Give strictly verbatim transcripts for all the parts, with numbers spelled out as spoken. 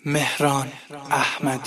مهران احمدی.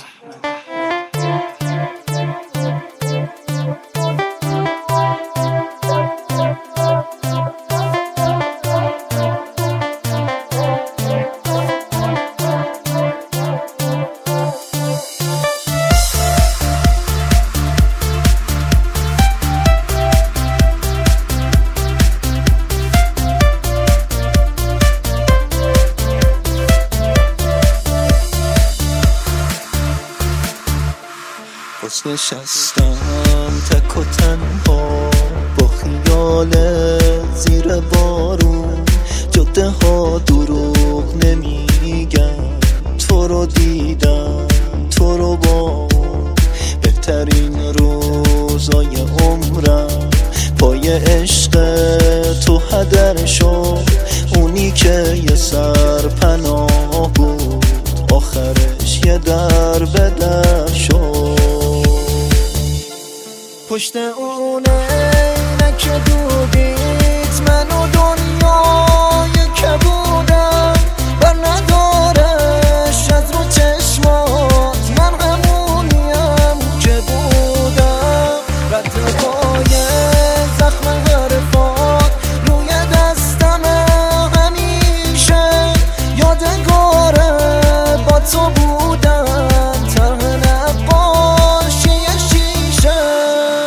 خوش نشستم تک و تنها با خیال زیر بارون، جاده ها دروغ نمیگن، تو رو دیدم تو رو با اون بهترین روزای عمرم، پای عشق تو هدر شد، اونی که یه سر پناه بود آخرش یه در به در شد. پشت اونه اینک دوبیت من و دنیای که بودم بر ندارش از رو چشمات، من همونیم که بودم، رد پای زخم حرفات روی دستم همیشه یادگاره با تو بودم، طرح نقاشی شیشه.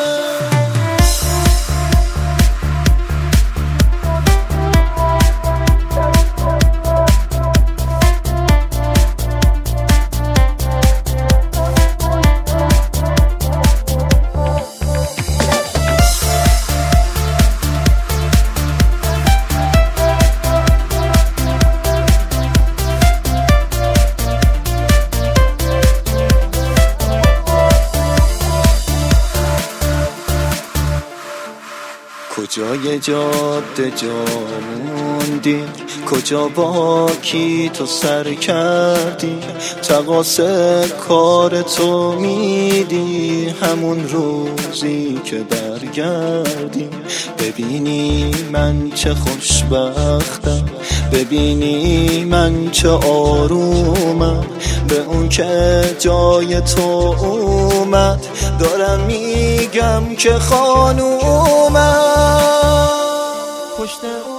کجای جاده جا موندی، کجا با کی تو سر کردی، تقاصر کار تو میدی همون روزی که برگردی، ببینی من چه خوشبختم، ببینی من چه آرومم، به اون که جای تو اومد دارم میگم که خانومم. پشت